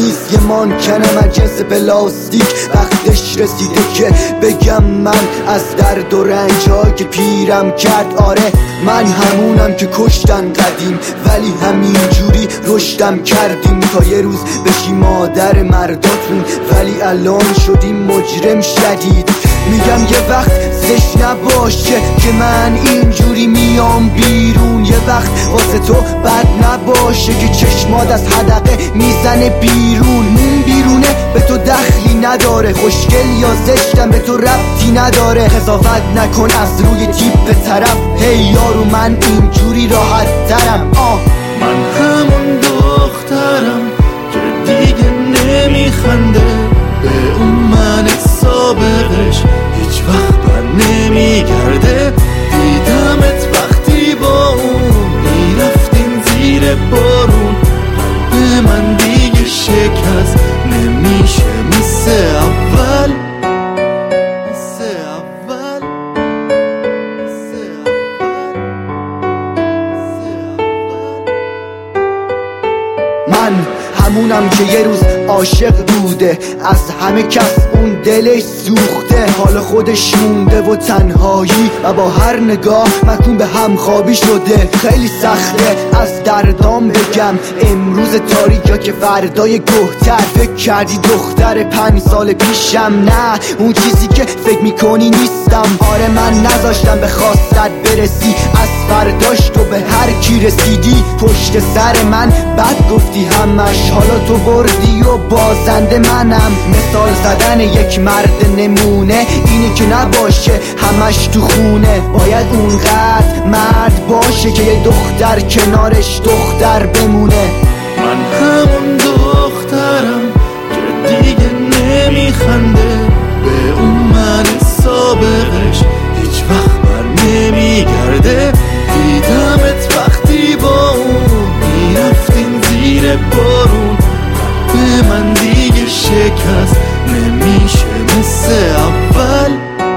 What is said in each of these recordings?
نیست، یه مانکنم از جنس پلاستیک. وقتش رسیده که بگم من از درد و رنج‌هایی که پیرم کرد. آره من همونم که کشتن قدیم، ولی همین جوری رشدم کردیم تا یه روز بشی مادر مرداتون، ولی الان شدیم مجرم شدید. میگم یه وقت زشت نباشه که من اینجوری میام بیرون، یه وقت واسه تو بد نباشه که چشمات از حدقه میزنه بیرون. بیرونه به تو دخلی نداره، خوشگل یا زشتم به تو ربطی نداره. قضاوت نکن از روی تیپ طرف، هی یارو من اینجوری راحت ترم. من همون دخترم که دیگه نمیخنده به اون من سابقش، هیچ وقت بر نمیگرده. دیدمت وقتی با اون میرفتین زیر بارون، به من دیگه شکست نمیشه مثل اول. من همونم که یه روز عاشق بوده، از همه کس اون دلش سوخته، حال خودش مونده و تنهایی و با هر نگاه مکون به همخوابی شده. خیلی سخته از دردام بگم، امروز تاریک یا که فردای گهتر. فکر کردی دختر 5 سال پیشم، نه اون چیزی که فکر میکنی نیستم. آره من نذاشتم به خواستت برسی، از فرداش تو به هر کی رسیدی پشت سر من بد گفتی همش، حالا تو بردی و بازنده منم. مثال زدن یک مرد نمونه اینی که نباشه همش تو خونه، باید اونقدر مرد باشه که یه دختر کنارش دختر بمونه. من همون دخترم که دیگه نمیخنده به اون من سابقش، هیچ وقت بر نمیگرده. دیدمت وقتی با اون میرفتین زیر بارون، به من دیگه شکست نمیشه مثل اول.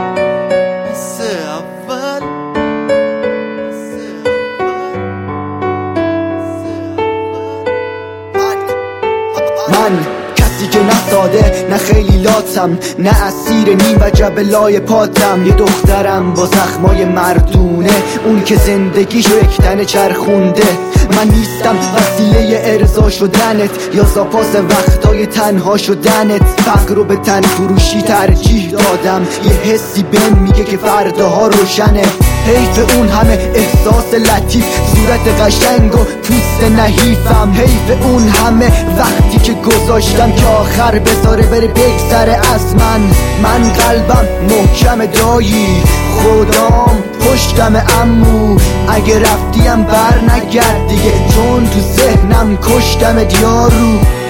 من کسی که نه ساده نه خیلی لاتم، نه اسیر نیم و جبلای پاتم. یه دخترم با زخمای مردونه، اون که زندگیشو یک تنه چرخونده. من نیستم وسیله ارضا شدنت یا زاپاس وقتای تنها شدنت. فقر رو به تن فروشی ترجیح دادم، یه حسی بهم میگه که فرداها روشنه. حیف اون همه احساس لطیف، صورت قشنگ و پوست نحیفم. حیف اون همه وقتی که گذاشتم که آخر بذاره بره بگذره از من. من قلبم محکم دایی، خودم پشتم عمو، اگه رفتیم بر نگرد دیگه، چون تو ذهنم کشتم دیارو.